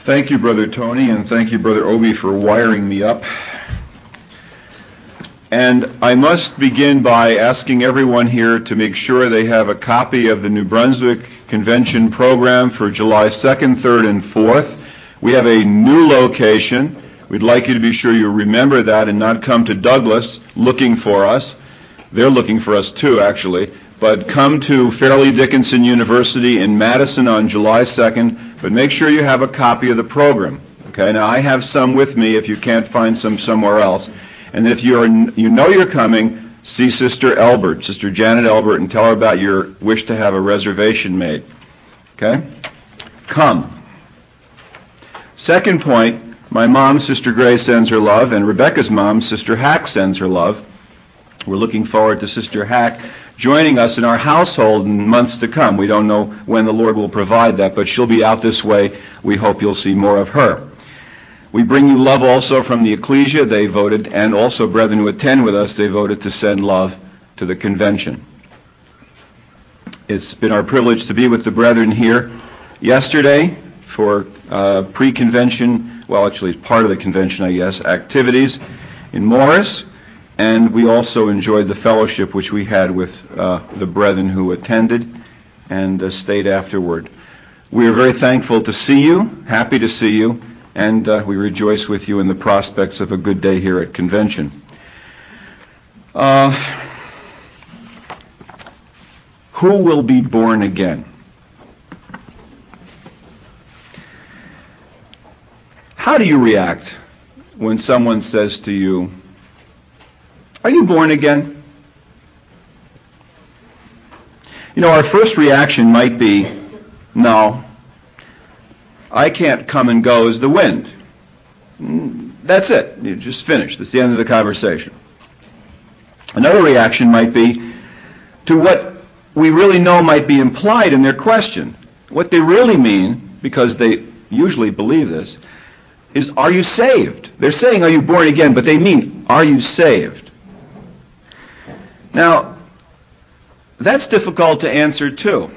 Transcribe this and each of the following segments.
Thank you, Brother Tony, and thank you, Brother Obi, for wiring me up. And I must begin by asking everyone here to make sure they have a copy of the New Brunswick Convention program for July 2nd, 3rd, and 4th. We have a new location. We'd like you to be sure you remember that and not come to Douglas looking for us. They're looking for us too, actually. But come to Fairleigh Dickinson University in Madison on July 2nd, but make sure you have a copy of the program. Okay, now I have some with me if you can't find some somewhere else. And if you know you're coming, see Sister Elbert, Sister Janet Elbert, and tell her about your wish to have a reservation made. Okay? Come. Second point, my mom, Sister Gray, sends her love, and Rebecca's mom, Sister Hack, sends her love. We're looking forward to Sister Hack joining us in our household in months to come. We don't know when the Lord will provide that, but she'll be out this way. We hope you'll see more of her. We bring you love also from the Ecclesia. They voted, and also brethren who attend with us, they voted to send love to the convention. It's been our privilege to be with the brethren here yesterday for pre-convention, well, actually part of the convention, I guess, activities in Morris. And we also enjoyed the fellowship which we had with the brethren who attended and stayed afterward. We are very thankful to see you, happy to see you, and we rejoice with you in the prospects of a good day here at convention. Who will be born again? How do you react when someone says to you, "Are you born again?" You know, our first reaction might be, "No, I can't come and go as the wind." That's it. You just finished. That's the end of the conversation. Another reaction might be to what we really know might be implied in their question. What they really mean, because they usually believe this, is, "Are you saved?" They're saying, "Are you born again?" but they mean, "Are you saved?" Now, that's difficult to answer too,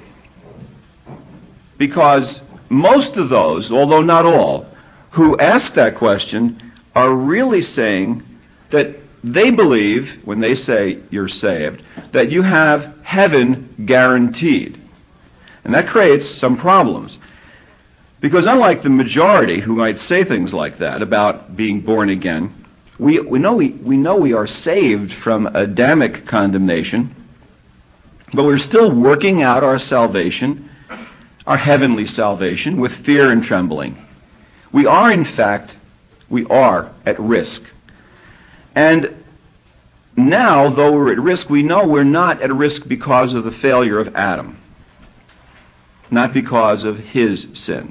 because most of those, although not all, who ask that question are really saying that they believe, when they say you're saved, that you have heaven guaranteed. And that creates some problems. Because unlike the majority who might say things like that about being born again, we know we are saved from Adamic condemnation, but we're still working out our salvation, our heavenly salvation, with fear and trembling. We are, in fact, at risk. And now, though we're at risk, we know we're not at risk because of the failure of Adam, not because of his sin.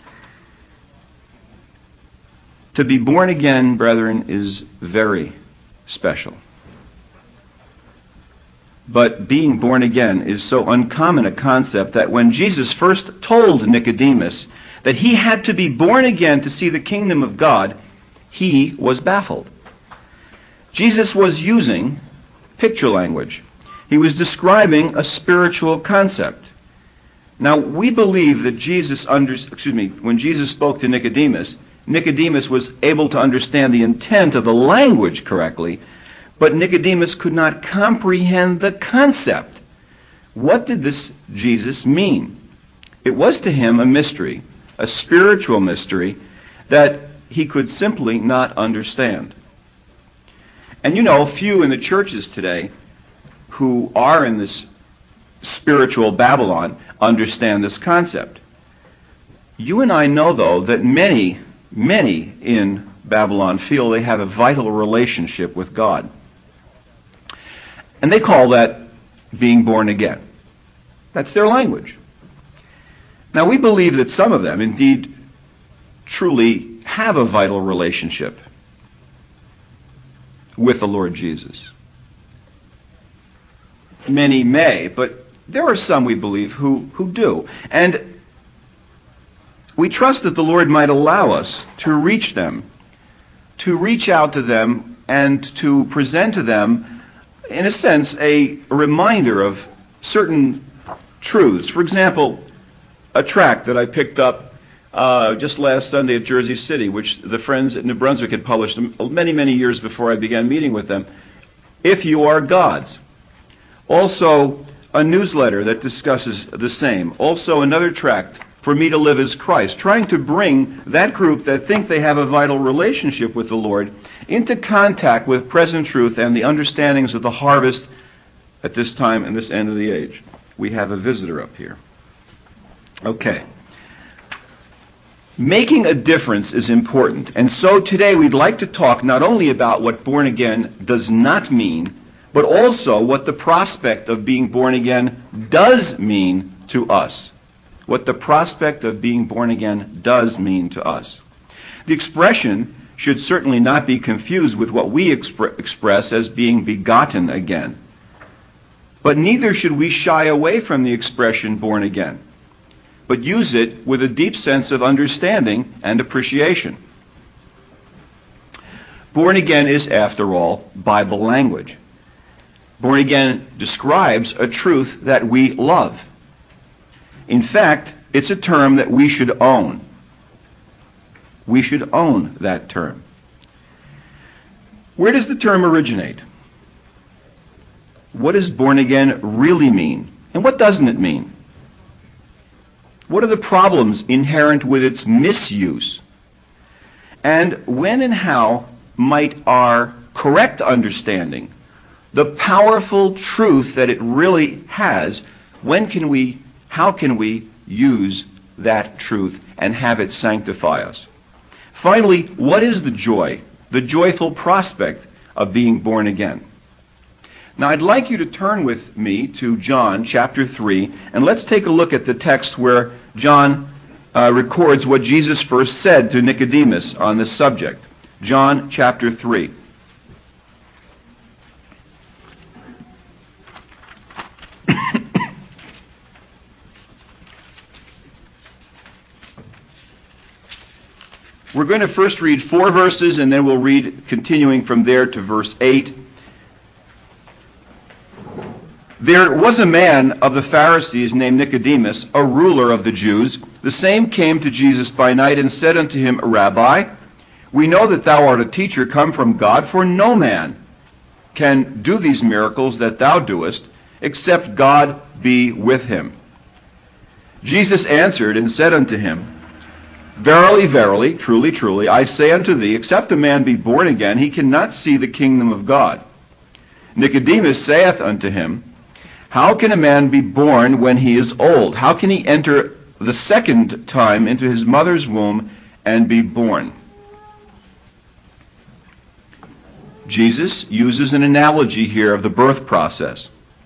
To be born again, brethren, is very special. But being born again is so uncommon a concept that when Jesus first told Nicodemus that he had to be born again to see the kingdom of God, he was baffled. Jesus was using picture language. He was describing a spiritual concept. Now, we believe that when Jesus spoke to Nicodemus, Nicodemus was able to understand the intent of the language correctly, but Nicodemus could not comprehend the concept. What did this Jesus mean? It was to him a mystery, a spiritual mystery that he could simply not understand. And you know, few in the churches today who are in this spiritual Babylon understand this concept. You and I know, though, that many in Babylon feel they have a vital relationship with God. And they call that being born again. That's their language. Now, we believe that some of them, indeed, truly have a vital relationship with the Lord Jesus. Many may, but there are some, we believe, who do. And we trust that the Lord might allow us to reach them, to reach out to them, and to present to them, in a sense, a reminder of certain truths. For example, a tract that I picked up just last Sunday at Jersey City, which the friends at New Brunswick had published many, many years before I began meeting with them. If You Are God's. Also, a newsletter that discusses the same. Also, another tract, For Me to Live as Christ, trying to bring that group that think they have a vital relationship with the Lord into contact with present truth and the understandings of the harvest at this time and this end of the age. We have a visitor up here. Okay. Making a difference is important. And so today we'd like to talk not only about what born again does not mean, but also what the prospect of being born again does mean to us. What the prospect of being born again does mean to us. The expression should certainly not be confused with what we express as being begotten again. But neither should we shy away from the expression born again, but use it with a deep sense of understanding and appreciation. Born again is, after all, Bible language. Born again describes a truth that we love. In fact, it's a term that we should own. We should own that term. Where does the term originate? What does born again really mean? And what doesn't it mean? What are the problems inherent with its misuse? And when and how might our correct understanding, the powerful truth that it really has, how can we use that truth and have it sanctify us? Finally, what is the joyful prospect of being born again? Now, I'd like you to turn with me to John chapter 3, and let's take a look at the text where John records what Jesus first said to Nicodemus on this subject. John chapter 3. We're going to first read 4 verses, and then we'll read continuing from there to verse 8. There was a man of the Pharisees named Nicodemus, a ruler of the Jews. The same came to Jesus by night and said unto him, Rabbi, we know that thou art a teacher come from God, for no man can do these miracles that thou doest, except God be with him. Jesus answered and said unto him, Verily, verily, truly, truly, I say unto thee, except a man be born again, he cannot see the kingdom of God. Nicodemus saith unto him, How can a man be born when he is old? How can he enter the second time into his mother's womb and be born? Jesus uses an analogy here of the birth process.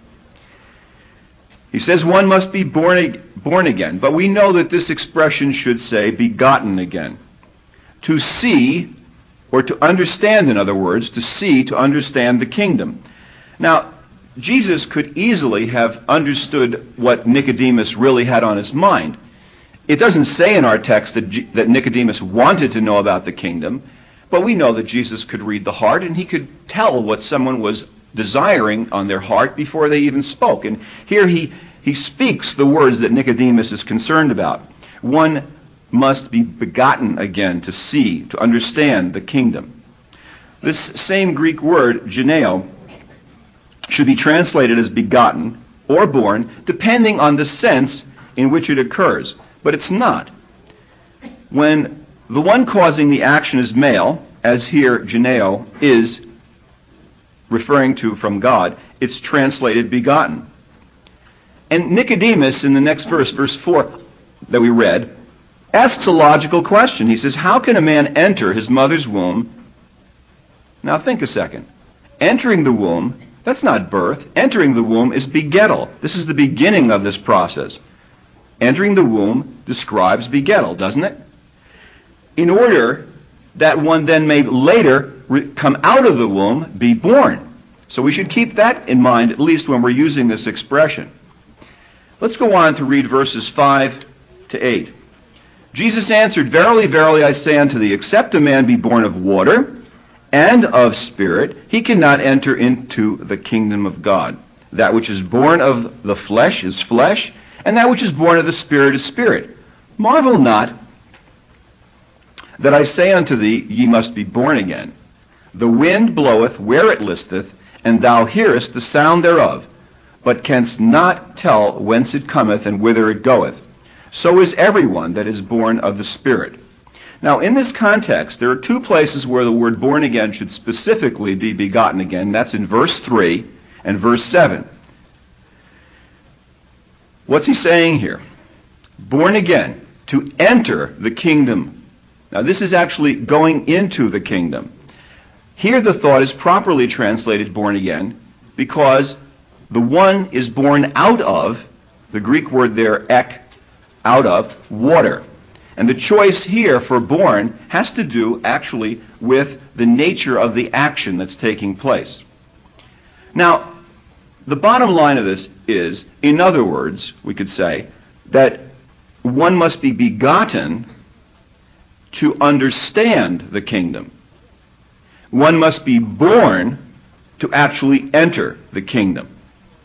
He says one must be born again, but we know that this expression should say begotten again. To see, or to understand, in other words, to understand the kingdom. Now, Jesus could easily have understood what Nicodemus really had on his mind. It doesn't say in our text that Nicodemus wanted to know about the kingdom, but we know that Jesus could read the heart, and he could tell what someone was desiring on their heart before they even spoke. And here he speaks the words that Nicodemus is concerned about. One must be begotten again to see, to understand the kingdom. This same Greek word, geneo, should be translated as begotten or born, depending on the sense in which it occurs. But it's not. When the one causing the action is male, as here geneo is referring to from God, it's translated begotten. And Nicodemus, in the next verse, verse 4 that we read, asks a logical question. He says, how can a man enter his mother's womb? Now think a second. Entering the womb, that's not birth. Entering the womb is begettal. This is the beginning of this process. Entering the womb describes begettal, doesn't it? In order that one then may later come out of the womb, be born. So we should keep that in mind, at least when we're using this expression. Let's go on to read verses 5 to 8. Jesus answered, Verily, verily, I say unto thee, except a man be born of water and of spirit, he cannot enter into the kingdom of God. That which is born of the flesh is flesh, and that which is born of the Spirit is spirit. Marvel not that I say unto thee, ye must be born again. The wind bloweth where it listeth, and thou hearest the sound thereof, but canst not tell whence it cometh and whither it goeth. So is everyone that is born of the Spirit. Now, in this context, there are two places where the word born again should specifically be begotten again. That's in verse 3 and verse 7. What's he saying here? Born again, to enter the kingdom. Now, this is actually going into the kingdom. Here the thought is properly translated born again because the one is born out of, the Greek word there, ek, out of, water. And the choice here for born has to do actually with the nature of the action that's taking place. Now, the bottom line of this is, in other words, we could say, that one must be begotten to understand the kingdom. One must be born to actually enter the kingdom.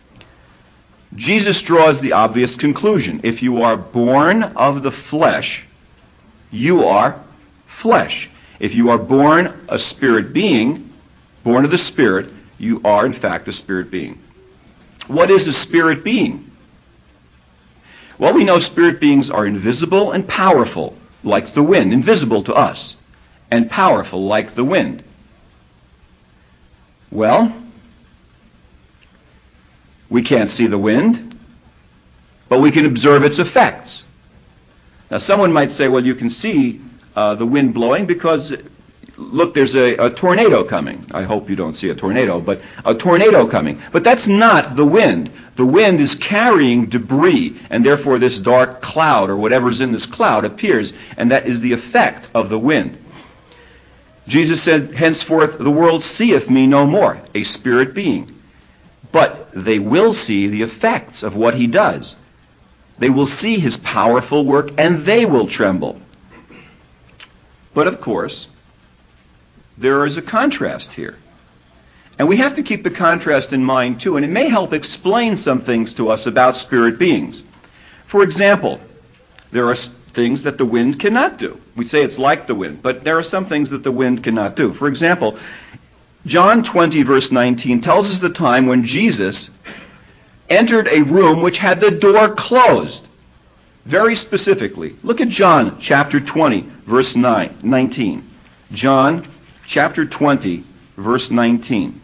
Jesus draws the obvious conclusion. If you are born of the flesh, you are flesh. If you are born a spirit being, born of the Spirit, you are in fact a spirit being. What is a spirit being? Well, we know spirit beings are invisible and powerful, like the wind, invisible to us, and powerful like the wind. Well, we can't see the wind, but we can observe its effects. Now, someone might say, well, you can see the wind blowing because, look, there's a tornado coming. I hope you don't see a tornado, but a tornado coming. But that's not the wind. The wind is carrying debris, and therefore this dark cloud or whatever's in this cloud appears, and that is the effect of the wind. Jesus said, henceforth the world seeth me no more, a spirit being. But they will see the effects of what he does. They will see his powerful work, and they will tremble. But of course, there is a contrast here. And we have to keep the contrast in mind too, and it may help explain some things to us about spirit beings. For example, there are things that the wind cannot do. We say it's like the wind, but there are some things that the wind cannot do. For example, John 20 verse 19 tells us the time when Jesus entered a room which had the door closed. Very specifically. Look at John chapter 20 verse 19. John chapter 20 verse 19.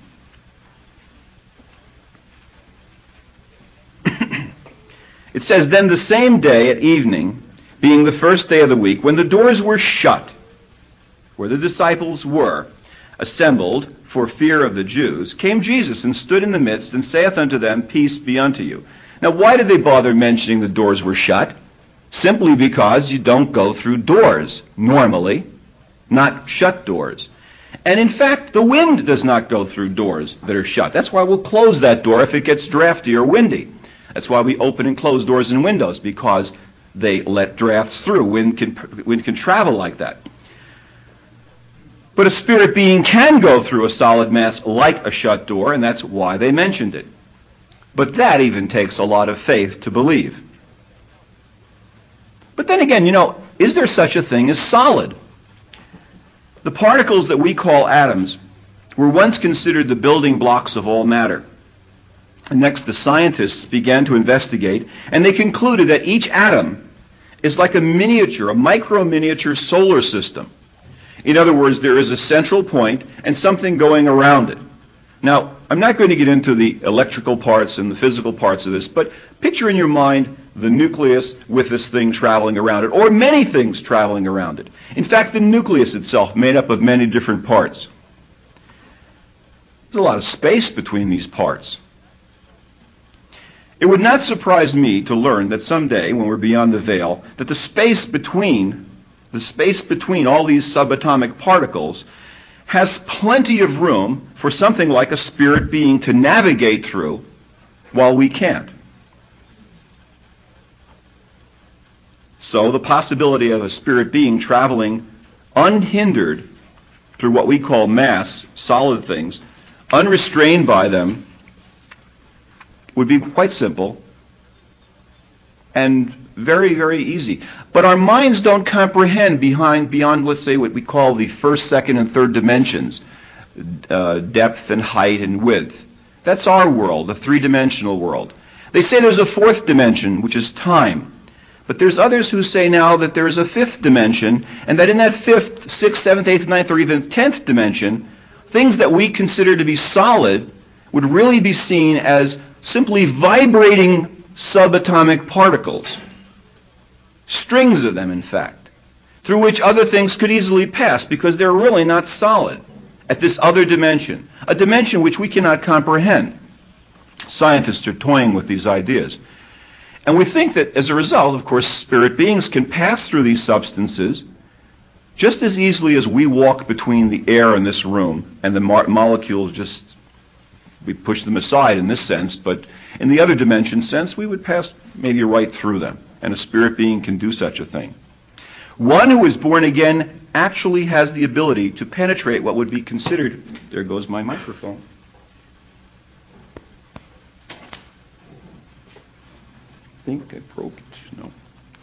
It says, then the same day at evening, being the first day of the week, when the doors were shut, where the disciples were assembled for fear of the Jews, came Jesus and stood in the midst and saith unto them, peace be unto you. Now, why did they bother mentioning the doors were shut? Simply because you don't go through doors normally, not shut doors. And in fact, the wind does not go through doors that are shut. That's why we'll close that door if it gets drafty or windy. That's why we open and close doors and windows, because they let drafts through. Wind can travel like that. But a spirit being can go through a solid mass like a shut door, and that's why they mentioned it. But that even takes a lot of faith to believe. But then again, is there such a thing as solid? The particles that we call atoms were once considered the building blocks of all matter. And next, the scientists began to investigate, and they concluded that each atom is like a micro-miniature solar system. In other words, there is a central point and something going around it. Now, I'm not going to get into the electrical parts and the physical parts of this, but picture in your mind the nucleus with this thing traveling around it, or many things traveling around it. In fact, the nucleus itself made up of many different parts. There's a lot of space between these parts. It would not surprise me to learn that someday, when we're beyond the veil, that the space between all these subatomic particles has plenty of room for something like a spirit being to navigate through while we can't. So the possibility of a spirit being traveling unhindered through what we call mass, solid things, unrestrained by them, would be quite simple and very, very easy. But our minds don't comprehend beyond, let's say, what we call the first, second, and third dimensions, depth and height and width. That's our world, the three-dimensional world. They say there's a fourth dimension, which is time. But there's others who say now that there's a fifth dimension, and that in that fifth, sixth, seventh, eighth, ninth, or even 10th dimension, things that we consider to be solid would really be seen as simply vibrating subatomic particles. Strings of them, in fact, through which other things could easily pass because they're really not solid at this other dimension, a dimension which we cannot comprehend. Scientists are toying with these ideas. And we think that as a result, of course, spirit beings can pass through these substances just as easily as we walk between the air in this room and the molecules just, we push them aside in this sense, but in the other dimension sense, we would pass maybe right through them. And a spirit being can do such a thing. One who is born again actually has the ability to penetrate what would be considered, there goes my microphone. I think I broke it. No.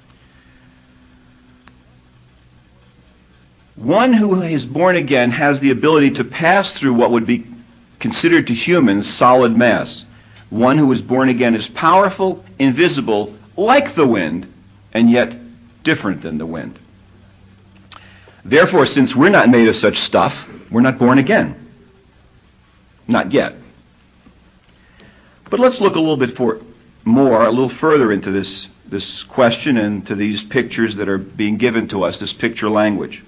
One who is born again has the ability to pass through what would be considered to humans solid mass. One who is born again is powerful, invisible, like the wind, and yet different than the wind. Therefore, since we're not made of such stuff, we're not born again. Not yet. But let's look a little bit a little further into this question and to these pictures that are being given to us, this picture language.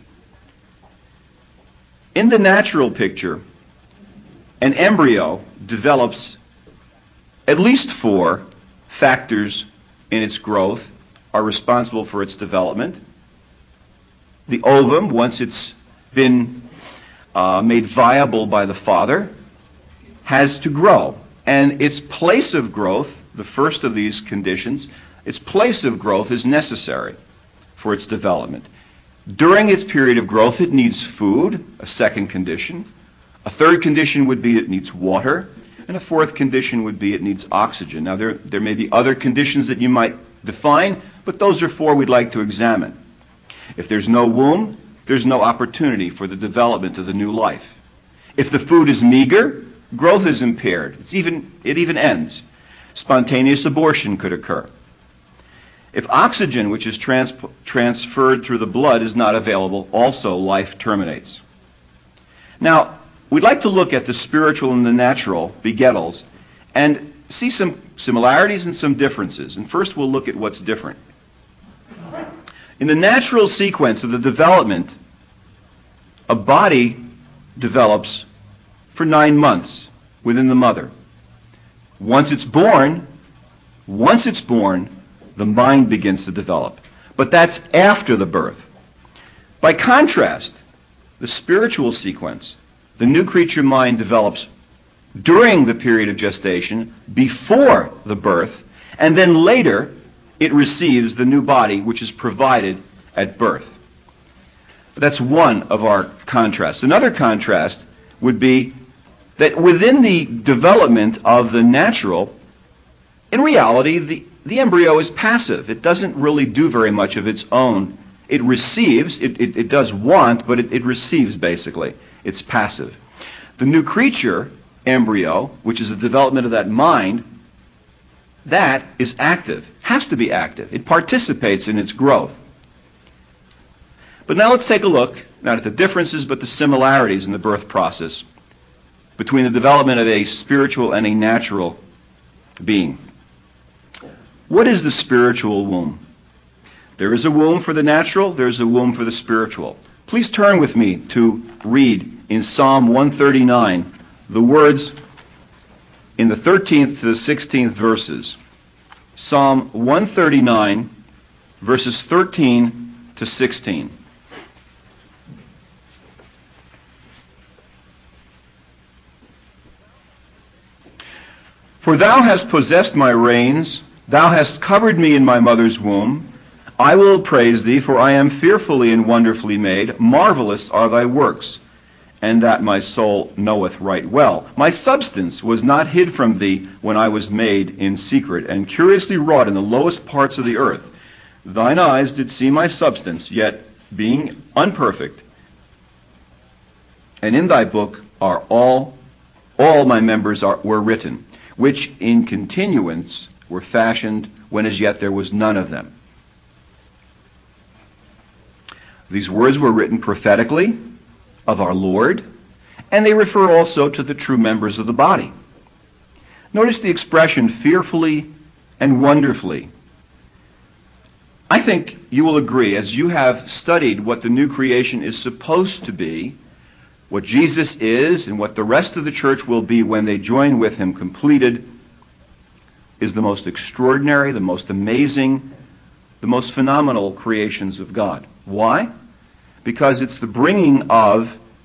In the natural picture, an embryo develops at least 4 factors in its growth are responsible for its development. The ovum, once it's been made viable by the father, has to grow. And its place of growth, the first of these conditions, its place of growth is necessary for its development. During its period of growth, it needs food, a second condition. A third condition would be it needs water. And a fourth condition would be it needs oxygen. Now, there may be other conditions that you might define, but those are 4 we'd like to examine. If there's no womb, there's no opportunity for the development of the new life. If the food is meager, growth is impaired. It even ends. Spontaneous abortion could occur. If oxygen, which is transferred through the blood, is not available, also life terminates. Now, we'd like to look at the spiritual and the natural begettals and see some similarities and some differences. And first we'll look at what's different. In the natural sequence of the development, a body develops for 9 months within the mother. Once it's born, the mind begins to develop. But that's after the birth. By contrast, the spiritual sequence, the new creature mind develops during the period of gestation, before the birth, and then later it receives the new body which is provided at birth. That's one of our contrasts. Another contrast would be that within the development of the natural, in reality, the embryo is passive. It doesn't really do very much of its own. It receives, it does want, but it receives basically. It's passive. The new creature embryo, which is the development of that mind, that is active, has to be active. It participates in its growth. But now let's take a look, not at the differences, but the similarities in the birth process between the development of a spiritual and a natural being. What is the spiritual womb? There is a womb for the natural, there is a womb for the spiritual. Please turn with me to read in Psalm 139 the words in the 13th to the 16th verses. Psalm 139, verses 13 to 16. For thou hast possessed my reins, thou hast covered me in my mother's womb. I will praise thee, for I am fearfully and wonderfully made. Marvelous are thy works, and that my soul knoweth right well. My substance was not hid from thee when I was made in secret, and curiously wrought in the lowest parts of the earth. thine eyes did see my substance, yet being unperfect. And in thy book are all my members were written, which in continuance were fashioned when as yet there was none of them. These words were written prophetically of our Lord, and they refer also to the true members of the body. Notice the expression fearfully and wonderfully. I think you will agree, as you have studied what the new creation is supposed to be, what Jesus is, and what the rest of the church will be when they join with him completed, is the most extraordinary, the most amazing, the most phenomenal creations of God. Why? Because it's the bringing of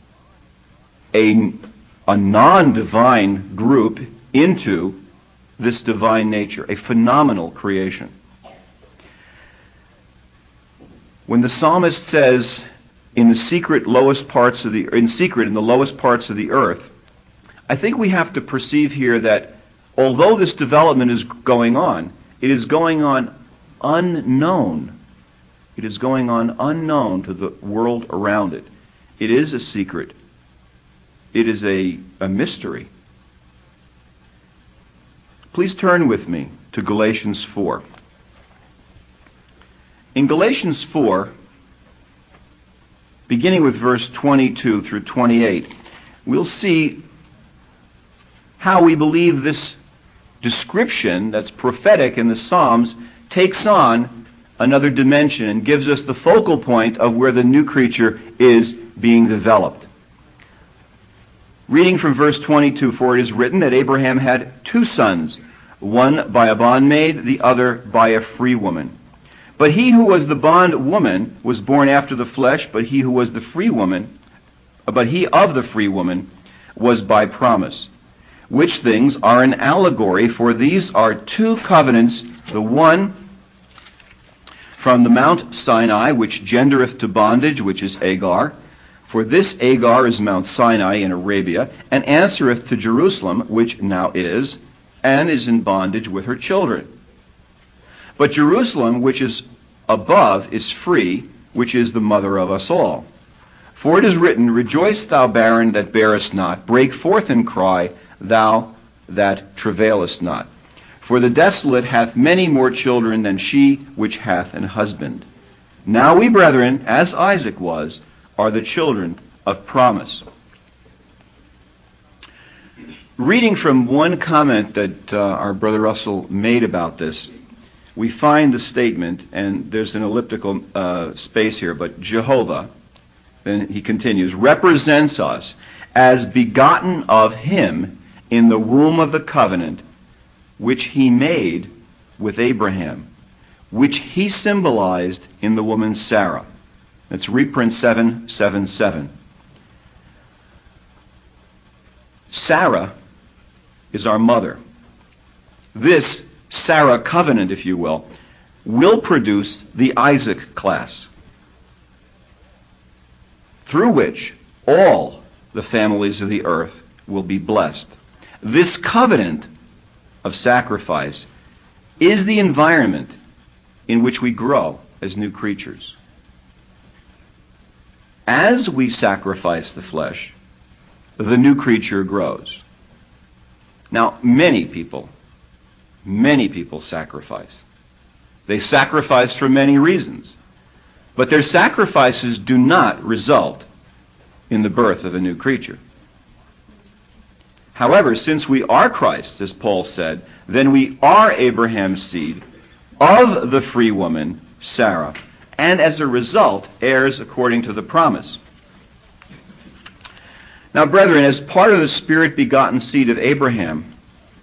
a non-divine group into this divine nature, a phenomenal creation. When the psalmist says, in the lowest parts of the earth, I think we have to perceive here that although this development is going on, it is going on unknown. It is going on unknown to the world around it. It is a secret. It is a mystery. Please turn with me to Galatians 4. In Galatians 4, beginning with verse 22 through 28, we'll see how we believe this description that's prophetic in the Psalms takes on another dimension and gives us the focal point of where the new creature is being developed. Reading from verse 22, for it is written that Abraham had two sons, one by a bondmaid, the other by a free woman. But he who was the bondwoman was born after the flesh, but he of the free woman was by promise. Which things are an allegory, for these are two covenants, the one from the Mount Sinai, which gendereth to bondage, which is Agar. For this Agar is Mount Sinai in Arabia, and answereth to Jerusalem, which now is, and is in bondage with her children. But Jerusalem, which is above, is free, which is the mother of us all. For it is written, rejoice, thou barren that bearest not, break forth and cry, thou that travailest not. For the desolate hath many more children than she which hath an husband. Now we, brethren, as Isaac was, are the children of promise. Reading from one comment that our brother Russell made about this, we find the statement, and there's an elliptical space here, but Jehovah, then he continues, represents us as begotten of him in the womb of the covenant which he made with Abraham, which he symbolized in the woman Sarah. That's reprint 777. Sarah is our mother. This Sarah covenant, if you will produce the Isaac class, through which all the families of the earth will be blessed. This covenant of sacrifice is the environment in which we grow as new creatures. As we sacrifice the flesh, the new creature grows. Now, many people sacrifice. They sacrifice for many reasons. But their sacrifices do not result in the birth of a new creature. However, since we are Christ, as Paul said, then we are Abraham's seed of the free woman, Sarah, and as a result, heirs according to the promise. Now, brethren, as part of the Spirit-begotten seed of Abraham,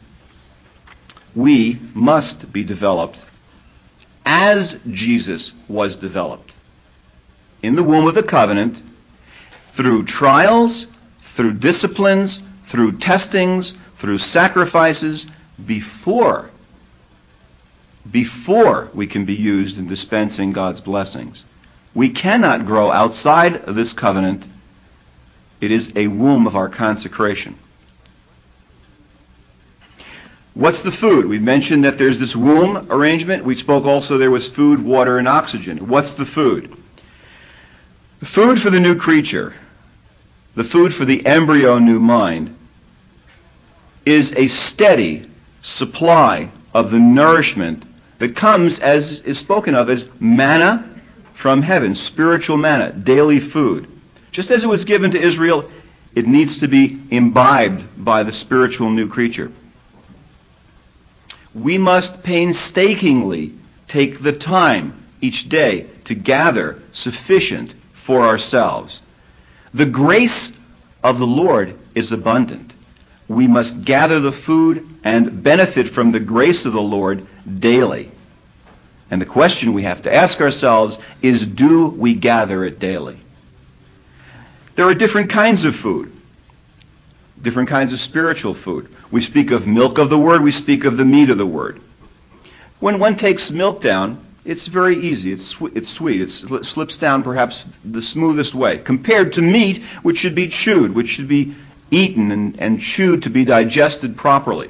we must be developed as Jesus was developed. In the womb of the covenant, through trials, through disciplines, through testings, through sacrifices, before we can be used in dispensing God's blessings. We cannot grow outside of this covenant. It is a womb of our consecration. What's the food? We mentioned that there's this womb arrangement. We spoke also there was food, water, and oxygen. What's the food? The food for the new creature, the food for the embryo new mind, is a steady supply of the nourishment that comes, as is spoken of, as manna from heaven, spiritual manna, daily food. Just as it was given to Israel, it needs to be imbibed by the spiritual new creature. We must painstakingly take the time each day to gather sufficient for ourselves. The grace of the Lord is abundant. We must gather the food and benefit from the grace of the Lord daily. And the question we have to ask ourselves is, do we gather it daily? There are different kinds of food, different kinds of spiritual food. We speak of milk of the Word, we speak of the meat of the Word. When one takes milk down, it's very easy, it's sweet, it slips down perhaps the smoothest way, compared to meat, which should be chewed, which should be eaten and chewed to be digested properly.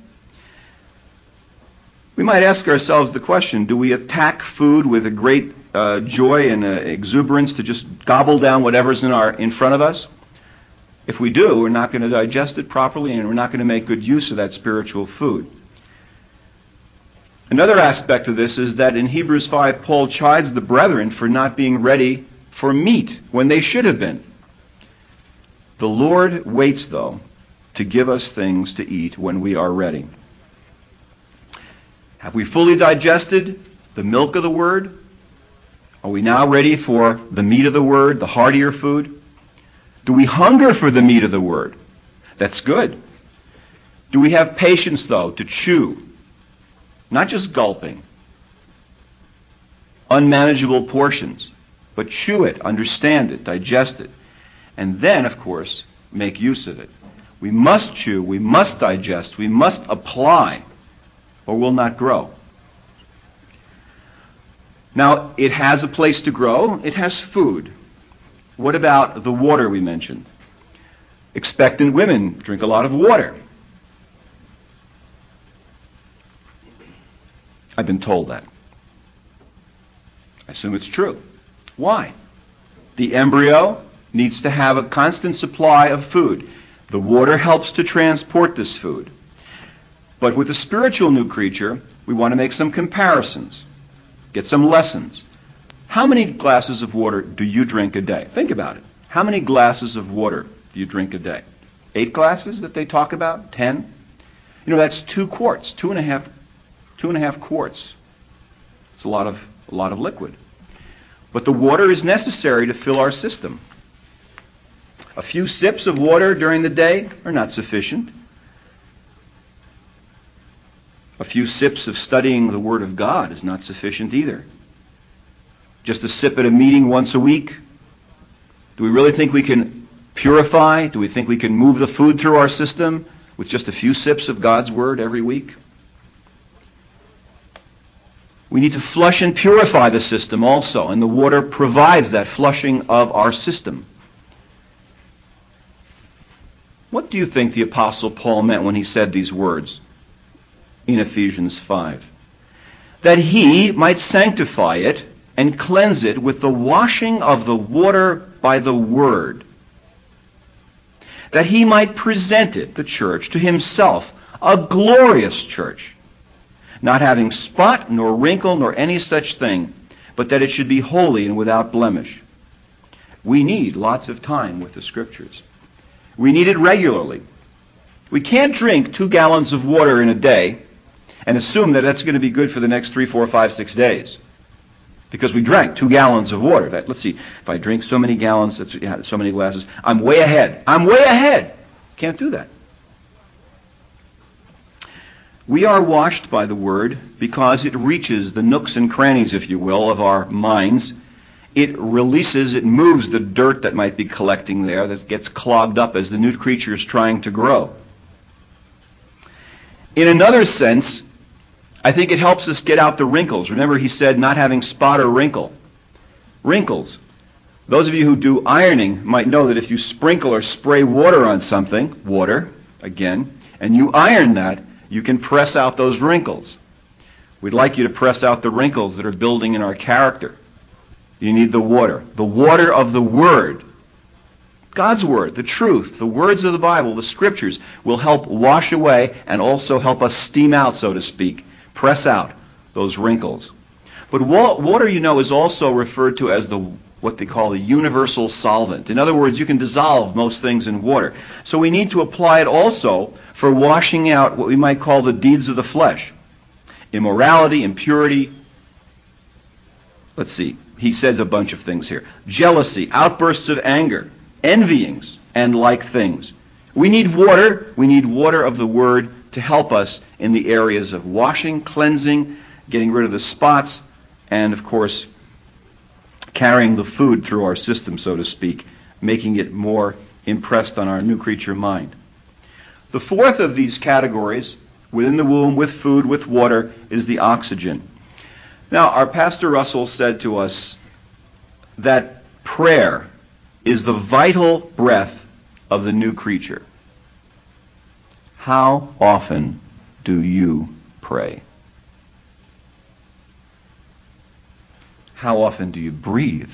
We might ask ourselves the question, do we attack food with a great joy and exuberance to just gobble down whatever's in front of us? If we do, we're not going to digest it properly and we're not going to make good use of that spiritual food. Another aspect of this is that in Hebrews 5, Paul chides the brethren for not being ready for meat when they should have been. The Lord waits, though, to give us things to eat when we are ready. Have we fully digested the milk of the Word? Are we now ready for the meat of the Word, the heartier food? Do we hunger for the meat of the Word? That's good. Do we have patience, though, to chew? Not just gulping. Unmanageable portions. But chew it, understand it, digest it. And then, of course, make use of it. We must chew, we must digest, we must apply, or we'll not grow. Now, it has a place to grow. It has food. What about the water we mentioned? Expectant women drink a lot of water. I've been told that. I assume it's true. Why? The embryo needs to have a constant supply of food. The water helps to transport this food. But with the spiritual new creature, we want to make some comparisons, get some lessons. How many glasses of water do you drink a day? Think about it. How many glasses of water do you drink a day? 8 glasses that they talk about? 10? That's 2 quarts, 2.5 quarts. It's a lot of liquid. But the water is necessary to fill our system. A few sips of water during the day are not sufficient. A few sips of studying the Word of God is not sufficient either. Just a sip at a meeting once a week. Do we really think we can purify? Do we think we can move the food through our system with just a few sips of God's Word every week? We need to flush and purify the system also, and the water provides that flushing of our system. What do you think the Apostle Paul meant when he said these words in Ephesians 5? That he might sanctify it and cleanse it with the washing of the water by the Word. That he might present it, the church, to himself, a glorious church, not having spot nor wrinkle nor any such thing, but that it should be holy and without blemish. We need lots of time with the Scriptures. We need it regularly. We can't drink 2 gallons of water in a day and assume that that's going to be good for the next 3, 4, 5, 6 days. Because we drank 2 gallons of water. Let's see, if I drink so many gallons, so many glasses, I'm way ahead. I'm way ahead. Can't do that. We are washed by the Word because it reaches the nooks and crannies, if you will, of our minds. It releases, it moves the dirt that might be collecting there, that gets clogged up as the new creature is trying to grow. In another sense, I think it helps us get out the wrinkles. Remember, he said not having spot or wrinkle. Wrinkles. Those of you who do ironing might know that if you sprinkle or spray water on something, water, again, and you iron that, you can press out those wrinkles. We'd like you to press out the wrinkles that are building in our character. You need the water of the Word. God's Word, the truth, the words of the Bible, the Scriptures will help wash away and also help us steam out, so to speak, press out those wrinkles. But water, is also referred to as what they call the universal solvent. In other words, you can dissolve most things in water. So we need to apply it also for washing out what we might call the deeds of the flesh. Immorality, impurity. Let's see. He says a bunch of things here. Jealousy, outbursts of anger, envyings, and like things. We need water. We need water of the Word to help us in the areas of washing, cleansing, getting rid of the spots, and, of course, carrying the food through our system, so to speak, making it more impressed on our new creature mind. The fourth of these categories, within the womb, with food, with water, is the oxygen. Now, our Pastor Russell said to us that prayer is the vital breath of the new creature. How often do you pray? How often do you breathe?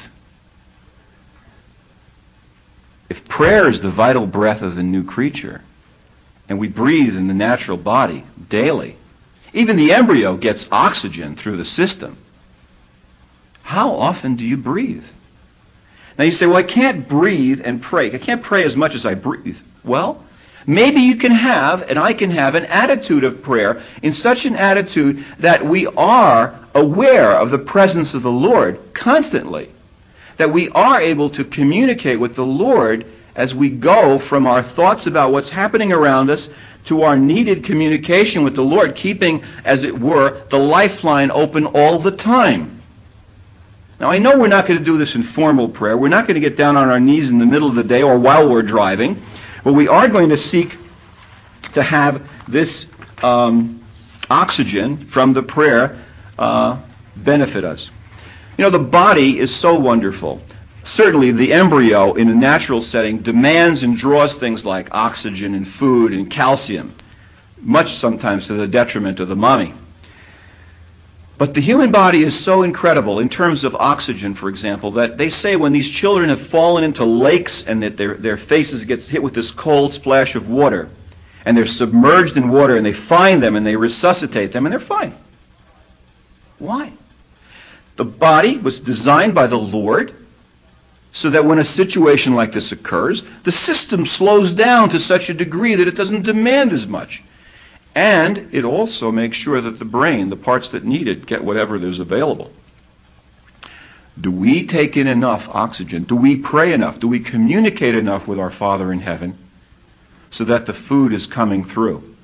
If prayer is the vital breath of the new creature, and we breathe in the natural body daily, even the embryo gets oxygen through the system, how often do you breathe? Now you say, well, I can't breathe and pray. I can't pray as much as I breathe. Well, maybe you can have, and I can have, an attitude of prayer in such an attitude that we are aware of the presence of the Lord constantly, that we are able to communicate with the Lord as we go from our thoughts about what's happening around us to our needed communication with the Lord, keeping, as it were, the lifeline open all the time. Now, I know we're not going to do this in formal prayer. We're not going to get down on our knees in the middle of the day or while we're driving. But we are going to seek to have this oxygen from the prayer benefit us. The body is so wonderful. Certainly the embryo in a natural setting demands and draws things like oxygen and food and calcium, much sometimes to the detriment of the mommy. But the human body is so incredible in terms of oxygen, for example, that they say when these children have fallen into lakes and that their faces get hit with this cold splash of water, and they're submerged in water, and they find them and they resuscitate them, and they're fine. Why? The body was designed by the Lord so that when a situation like this occurs, the system slows down to such a degree that it doesn't demand as much. And it also makes sure that the brain, the parts that need it, get whatever is available. Do we take in enough oxygen? Do we pray enough? Do we communicate enough with our Father in heaven so that the food is coming through?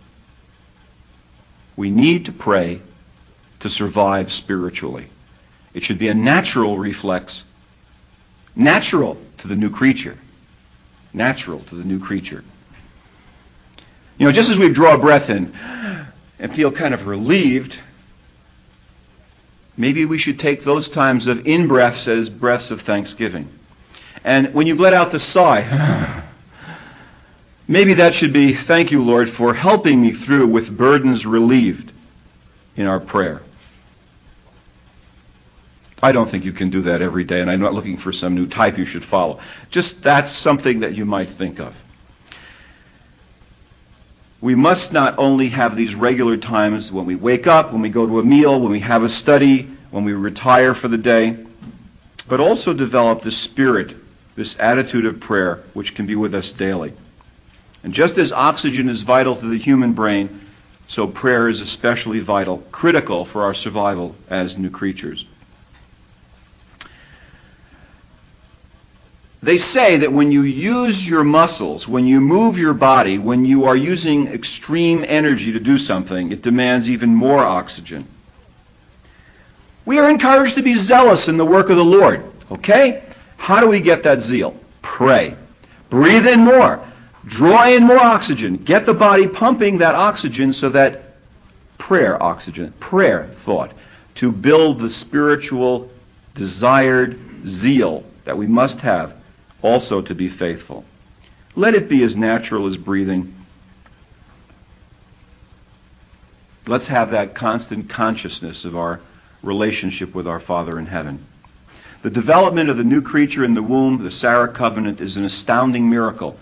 We need to pray to survive spiritually. It should be a natural reflex, natural to the new creature. Natural to the new creature. Just as we draw a breath in and feel kind of relieved, maybe we should take those times of in-breaths as breaths of thanksgiving. And when you let out the sigh, maybe that should be, thank you, Lord, for helping me through with burdens relieved in our prayer. I don't think you can do that every day, and I'm not looking for some new type you should follow. Just that's something that you might think of. We must not only have these regular times when we wake up, when we go to a meal, when we have a study, when we retire for the day, but also develop this spirit, this attitude of prayer, which can be with us daily. And just as oxygen is vital to the human brain, so prayer is especially vital, critical for our survival as new creatures. They say that when you use your muscles, when you move your body, when you are using extreme energy to do something, it demands even more oxygen. We are encouraged to be zealous in the work of the Lord. Okay? How do we get that zeal? Pray. Breathe in more. Draw in more oxygen. Get the body pumping that oxygen so that prayer thought, to build the spiritual desired zeal that we must have also to be faithful. Let it be as natural as breathing. Let's have that constant consciousness of our relationship with our Father in heaven. The development of the new creature in the womb, the Sarah covenant, is an astounding miracle.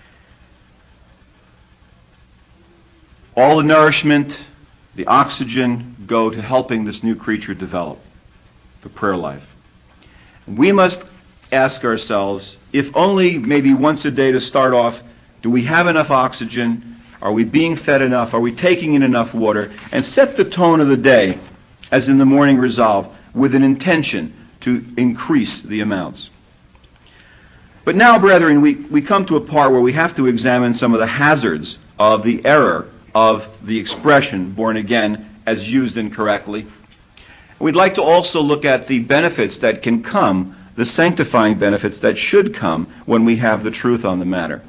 All the nourishment, the oxygen go to helping this new creature develop the prayer life. We must ask ourselves, if only maybe once a day to start off, do we have enough oxygen? Are we being fed enough? Are we taking in enough water? And set the tone of the day, as in the morning resolve, with an intention to increase the amounts. But now, brethren, we come to a part where we have to examine some of the hazards of the error of the expression born again as used incorrectly. We'd like to also look at the benefits that can come, the sanctifying benefits that should come when we have the truth on the matter.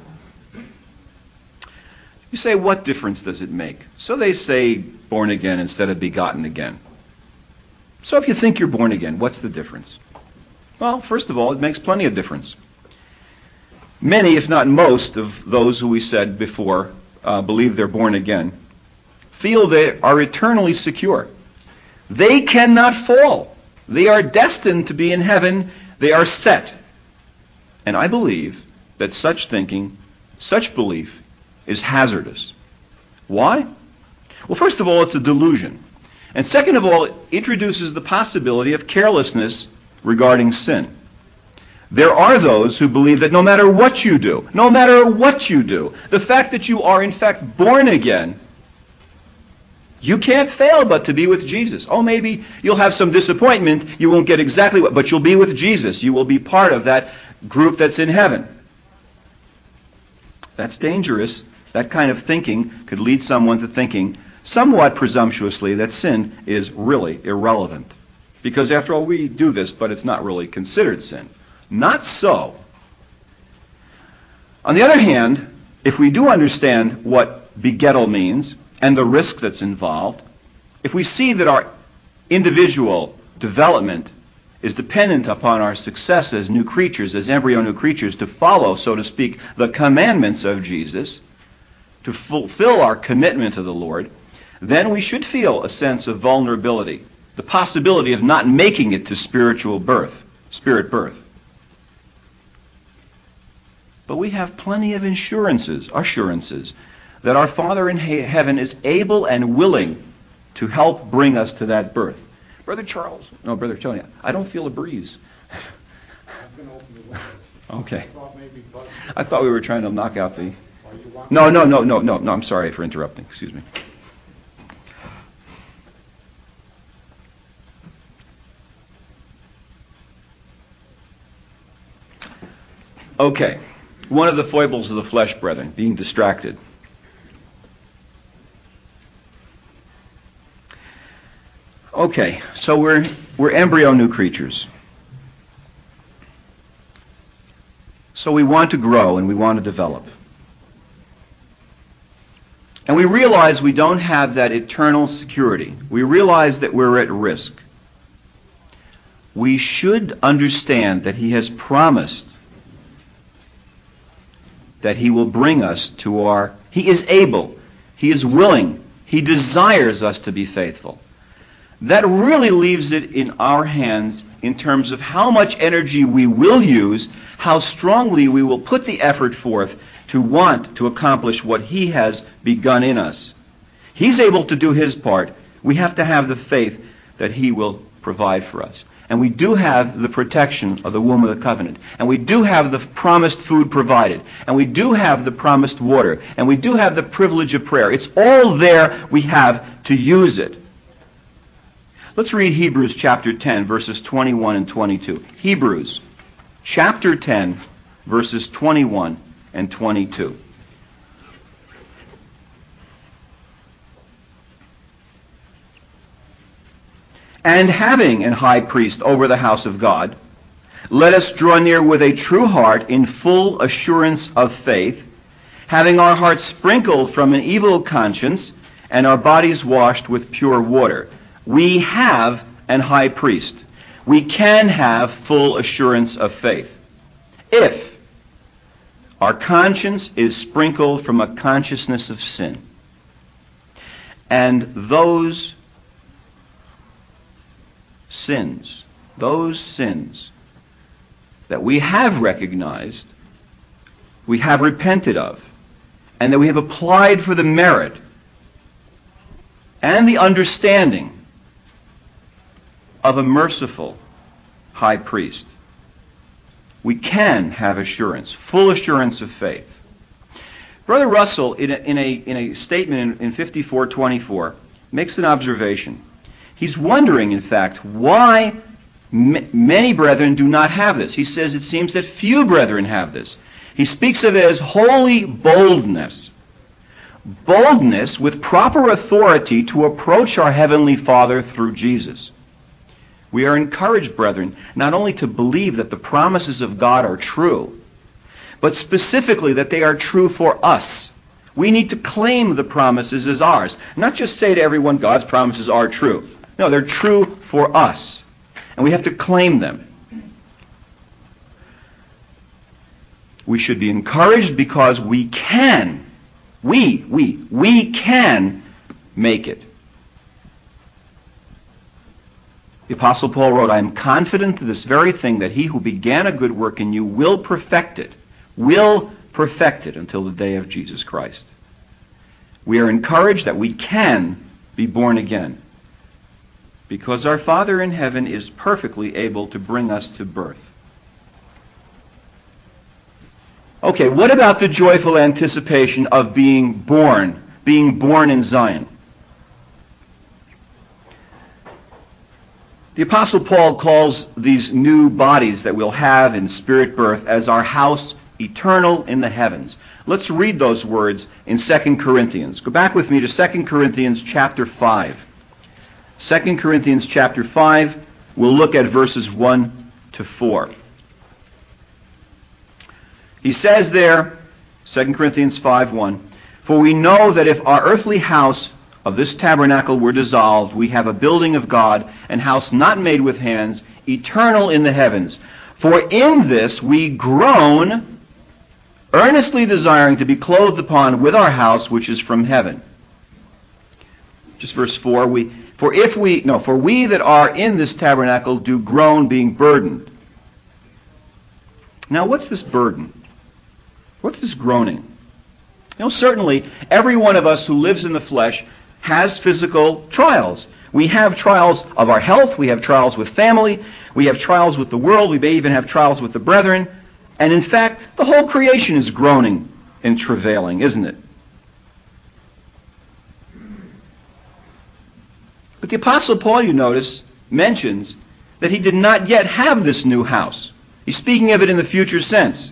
You say, what difference does it make? So they say born again instead of begotten again. So if you think you're born again, what's the difference? Well, first of all, it makes plenty of difference. Many, if not most, of those who we said before believe they're born again, feel they are eternally secure. They cannot fall. They are destined to be in heaven. They are set. And I believe that such thinking, such belief, is hazardous. Why? Well, first of all, it's a delusion. And second of all, it introduces the possibility of carelessness regarding sin. There are those who believe that no matter what you do, the fact that you are in fact born again, you can't fail but to be with Jesus. Oh, maybe you'll have some disappointment, you won't get exactly what, but you'll be with Jesus. You will be part of that group that's in heaven. That's dangerous. That kind of thinking could lead someone to thinking, somewhat presumptuously, that sin is really irrelevant. Because after all, we do this, but it's not really considered sin. Not so. On the other hand, if we do understand what begettal means and the risk that's involved, if we see that our individual development is dependent upon our success as new creatures, as embryo new creatures, to follow, so to speak, the commandments of Jesus, to fulfill our commitment to the Lord, then we should feel a sense of vulnerability, the possibility of not making it to spiritual birth, spirit birth. But we have plenty of assurances that our Father in heaven is able and willing to help bring us to that birth. Brother Tony, I don't feel a breeze. I'm going to open the windows. Okay. I I thought we were trying to knock out the... No, I'm sorry for interrupting. Excuse me. Okay. One of the foibles of the flesh, brethren, being distracted. Okay, so we're embryo new creatures. So we want to grow and we want to develop. And we realize we don't have that eternal security. We realize that we're at risk. We should understand that He has promised that He will bring us to our... He is able. He is willing. He desires us to be faithful. That really leaves it in our hands in terms of how much energy we will use, how strongly we will put the effort forth to want to accomplish what He has begun in us. He's able to do His part. We have to have the faith that He will provide for us. And we do have the protection of the womb of the covenant. And we do have the promised food provided. And we do have the promised water. And we do have the privilege of prayer. It's all there. We have to use it. Let's read Hebrews chapter 10, verses 21 and 22. Hebrews chapter 10, verses 21 and 22. And having an high priest over the house of God, let us draw near with a true heart in full assurance of faith, having our hearts sprinkled from an evil conscience and our bodies washed with pure water. We have an high priest. We can have full assurance of faith if our conscience is sprinkled from a consciousness of sin. And those sins that we have recognized, we have repented of, and that we have applied for the merit and the understanding of a merciful high priest, we can have assurance, full assurance of faith. Brother Russell, in a statement in 54:24, makes an observation. He's wondering, in fact, why many brethren do not have this. He says it seems that few brethren have this. He speaks of it as holy boldness. Boldness with proper authority to approach our Heavenly Father through Jesus. We are encouraged, brethren, not only to believe that the promises of God are true, but specifically that they are true for us. We need to claim the promises as ours. Not just say to everyone, God's promises are true. No, they're true for us. And we have to claim them. We should be encouraged because we can. We can make it. The Apostle Paul wrote, I am confident of this very thing, that he who began a good work in you will perfect it until the day of Jesus Christ. We are encouraged that we can be born again because our Father in heaven is perfectly able to bring us to birth. Okay, what about the joyful anticipation of being born in Zion? The Apostle Paul calls these new bodies that we'll have in spirit birth as our house eternal in the heavens. Let's read those words in 2 Corinthians. Go back with me to 2 Corinthians chapter 5. 2 Corinthians chapter 5, we'll look at verses 1 to 4. He says there, 2 Corinthians 5:1, for we know that if our earthly house of this tabernacle were dissolved, we have a building of God, an house not made with hands, eternal in the heavens. For in this we groan, earnestly desiring to be clothed upon with our house which is from heaven. Just verse 4, for we that are in this tabernacle do groan, being burdened. Now what's this burden? What's this groaning? Certainly every one of us who lives in the flesh has physical trials. We have trials of our health, we have trials with family, we have trials with the world, we may even have trials with the brethren, and in fact, the whole creation is groaning and travailing, isn't it? But the Apostle Paul, you notice, mentions that he did not yet have this new house. He's speaking of it in the future sense.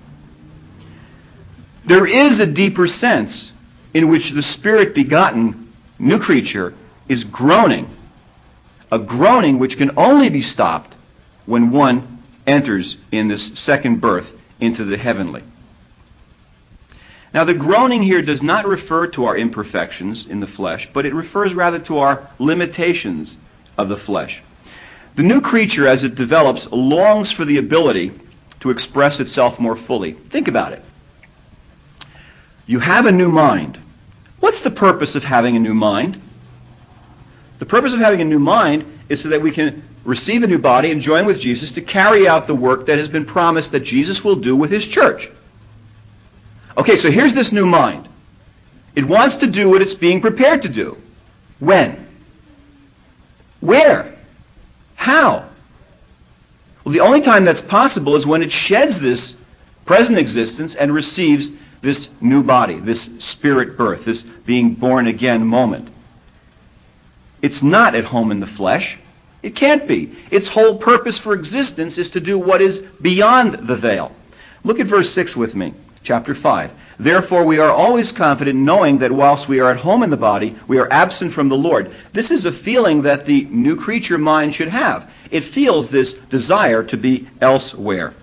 There is a deeper sense in which the Spirit-begotten new creature is groaning, a groaning which can only be stopped when one enters in this second birth into the heavenly. Now the groaning here does not refer to our imperfections in the flesh, but it refers rather to our limitations of the flesh. The new creature, as it develops, longs for the ability to express itself more fully. Think about it. You have a new mind. What's the purpose of having a new mind? The purpose of having a new mind is so that we can receive a new body and join with Jesus to carry out the work that has been promised that Jesus will do with His church. Okay, so here's this new mind. It wants to do what it's being prepared to do. When? Where? How? Well, the only time that's possible is when it sheds this present existence and receives this new body, this spirit birth, this being born again moment. It's not at home in the flesh. It can't be. Its whole purpose for existence is to do what is beyond the veil. Look at verse 6 with me, chapter 5. Therefore we are always confident, knowing that whilst we are at home in the body, we are absent from the Lord. This is a feeling that the new creature mind should have. It feels this desire to be elsewhere.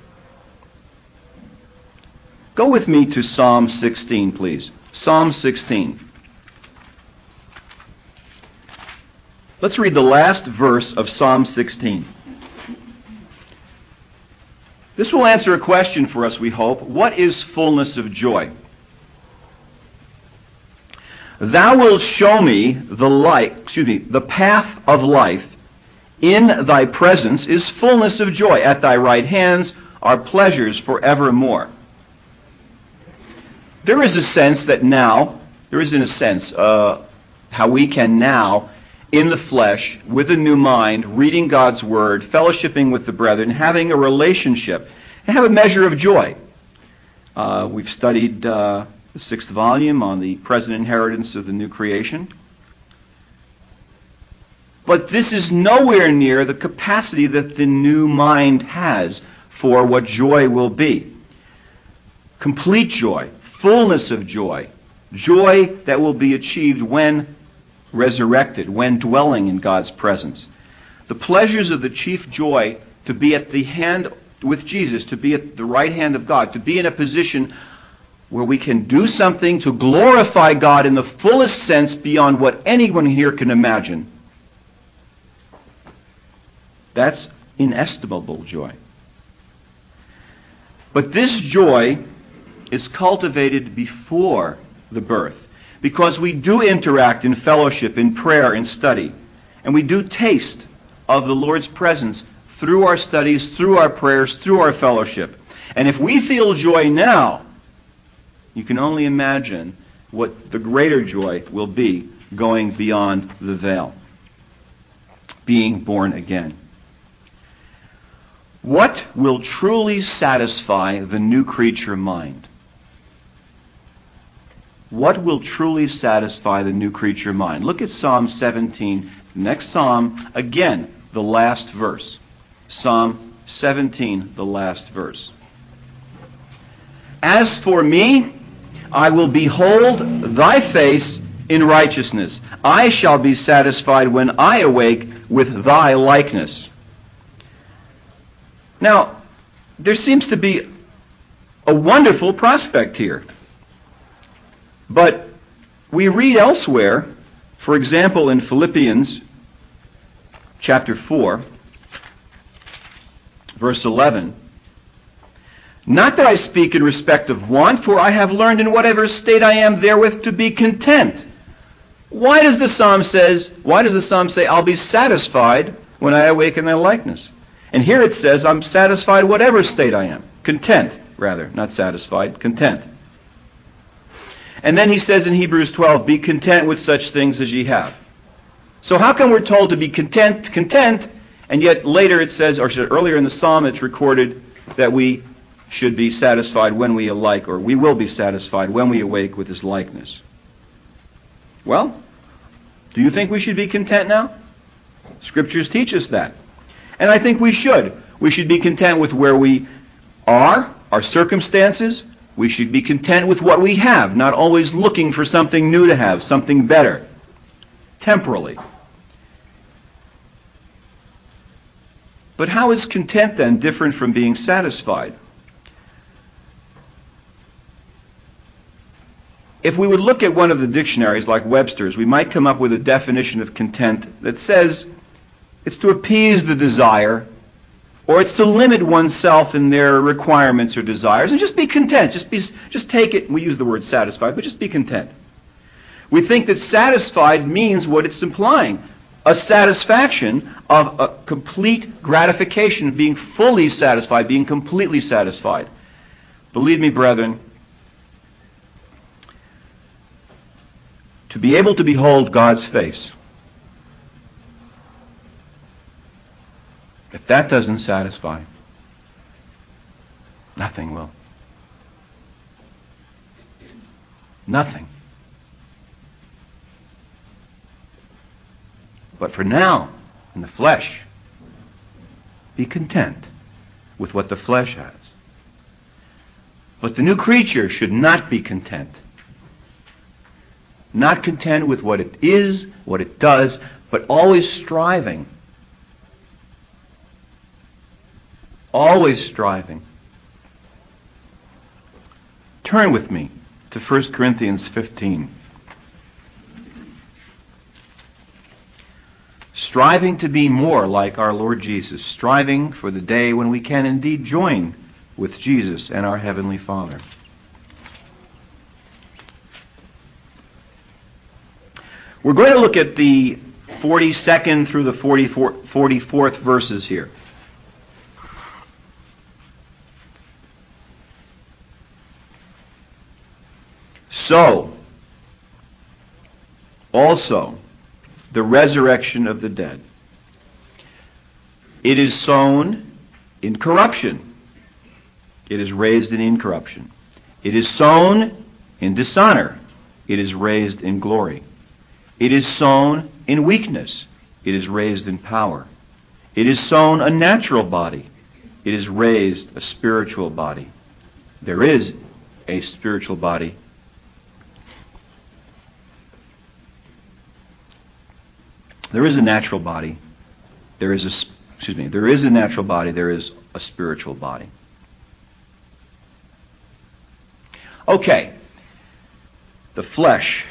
Go with me to Psalm 16, please. Psalm 16. Let's read the last verse of Psalm 16. This will answer a question for us, we hope. What is fullness of joy? Thou wilt show me the path of life. In thy presence is fullness of joy. At thy right hands are pleasures forevermore. There is in a sense, how we can now, in the flesh, with a new mind, reading God's Word, fellowshipping with the brethren, having a relationship, and have a measure of joy. We've studied the 6th volume on the present inheritance of the new creation. But this is nowhere near the capacity that the new mind has for what joy will be. Complete joy, fullness of joy, joy that will be achieved when resurrected, when dwelling in God's presence. The pleasures of the chief joy to be at the hand with Jesus, to be at the right hand of God, to be in a position where we can do something to glorify God in the fullest sense beyond what anyone here can imagine. That's inestimable joy. But this joy is cultivated before the birth, because we do interact in fellowship, in prayer, in study, and we do taste of the Lord's presence through our studies, through our prayers, through our fellowship. And if we feel joy now, you can only imagine what the greater joy will be going beyond the veil, being born again. What will truly satisfy the new creature mind? What will truly satisfy the new creature mind? Look at Psalm 17, the next psalm, again, the last verse. Psalm 17, the last verse. As for me, I will behold thy face in righteousness. I shall be satisfied when I awake with thy likeness. Now, there seems to be a wonderful prospect here. But we read elsewhere, for example in Philippians chapter 4, verse 11, not that I speak in respect of want, for I have learned in whatever state I am therewith to be content. Why does the psalm say, I'll be satisfied when I awake in thy likeness? And here it says, I'm satisfied whatever state I am. Content, rather, not satisfied, content. And then he says in Hebrews 12, be content with such things as ye have. So how come we're told to be content, and yet later it says, or earlier in the psalm it's recorded that we should be satisfied when we alike, or we will be satisfied when we awake with his likeness? Well, do you think we should be content now? Scriptures teach us that. And I think we should. We should be content with where we are, our circumstances. We should be content with what we have, not always looking for something new to have, something better, temporally. But how is content then different from being satisfied? If we would look at one of the dictionaries like Webster's, we might come up with a definition of content that says it's to appease the desire, or it's to limit oneself in their requirements or desires, and just be content. Just take it. We use the word satisfied, but just be content. We think that satisfied means what it's implying, a satisfaction of a complete gratification, being fully satisfied, being completely satisfied. Believe me, brethren, to be able to behold God's face, if that doesn't satisfy, nothing will. Nothing. But for now, in the flesh, be content with what the flesh has. But the new creature should not be content. Not content with what it is, what it does, but always striving. Always striving. Turn with me to 1 Corinthians 15. Striving to be more like our Lord Jesus. Striving for the day when we can indeed join with Jesus and our Heavenly Father. We're going to look at the 42nd through the 44th verses here. So, also, the resurrection of the dead. It is sown in corruption. It is raised in incorruption. It is sown in dishonor. It is raised in glory. It is sown in weakness. It is raised in power. It is sown a natural body. It is raised a spiritual body. There is a spiritual body. There is a natural body. There is a natural body. There is a spiritual body. Okay. The flesh.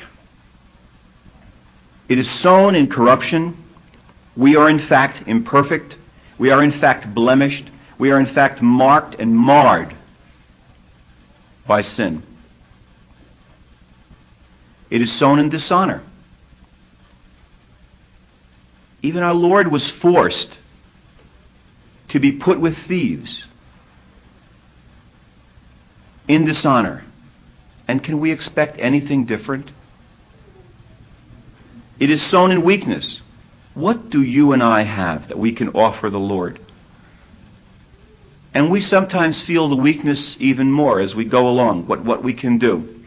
It is sown in corruption. We are in fact imperfect. We are in fact blemished. We are in fact marked and marred by sin. It is sown in dishonor. Even our Lord was forced to be put with thieves in dishonor. And can we expect anything different? It is sown in weakness. What do you and I have that we can offer the Lord? And we sometimes feel the weakness even more as we go along, what we can do.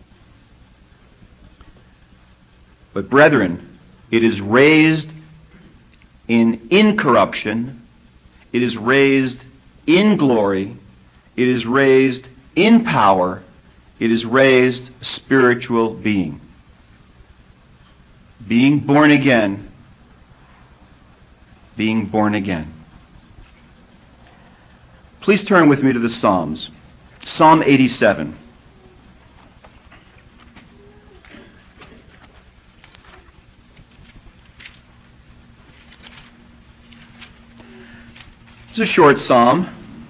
But brethren, it is raised in incorruption. It is raised in glory. It is raised in power. It is raised a spiritual being. Being born again. Being born again. Please turn with me to the Psalms. Psalm 87. It's a short psalm.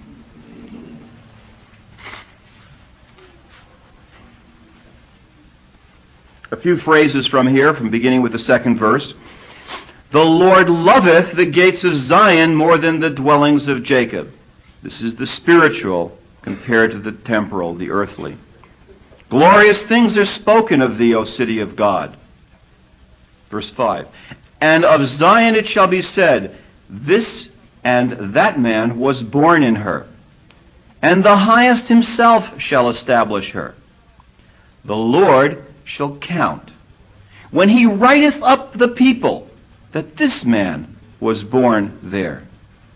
A few phrases from here, from beginning with the second verse. The Lord loveth the gates of Zion more than the dwellings of Jacob. This is the spiritual compared to the temporal, the earthly. Glorious things are spoken of thee, O city of God. Verse 5. And of Zion it shall be said, this and that man was born in her, and the highest himself shall establish her. The Lord shall count, when he writeth up the people, that this man was born there.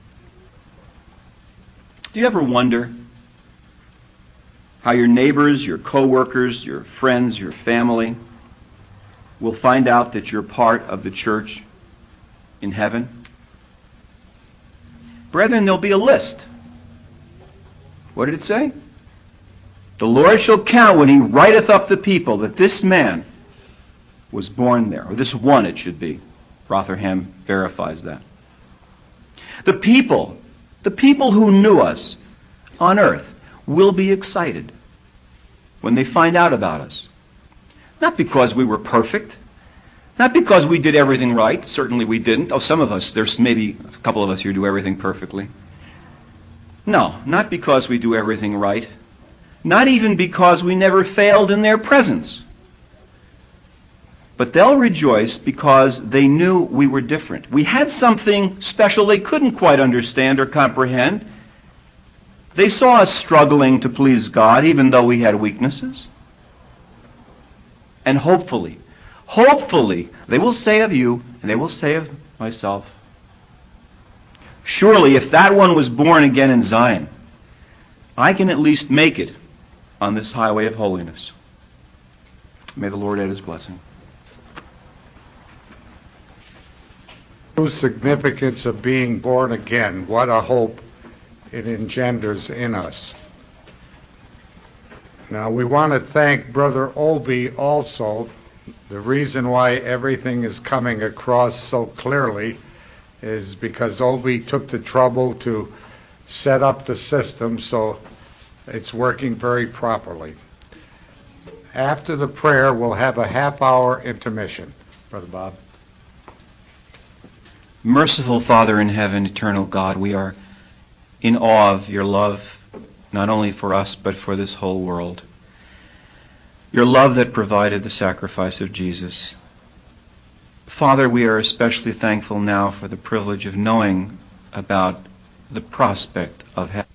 Do you ever wonder how your neighbors, your co-workers, your friends, your family will find out that you're part of the church in heaven? Brethren, there'll be a list. What did it say? The Lord shall count when he writeth up the people that this man was born there. Or this one, it should be. Rotherham verifies that. The people who knew us on earth will be excited when they find out about us. Not because we were perfect. Not because we did everything right. Certainly we didn't. Oh, some of us, there's maybe a couple of us here do everything perfectly. No, not because we do everything right. Not even because we never failed in their presence. But they'll rejoice because they knew we were different. We had something special they couldn't quite understand or comprehend. They saw us struggling to please God even though we had weaknesses. And hopefully, they will say of you, and they will say of myself, surely if that one was born again in Zion, I can at least make it on this highway of holiness. May the Lord add his blessing. True significance of being born again. What a hope it engenders in us. Now we want to thank Brother Olby also. The reason why everything is coming across so clearly is because Olby took the trouble to set up the system so it's working very properly. After the prayer, we'll have a half-hour intermission. Brother Bob. Merciful Father in heaven, eternal God, we are in awe of your love, not only for us, but for this whole world. Your love that provided the sacrifice of Jesus. Father, we are especially thankful now for the privilege of knowing about the prospect of heaven.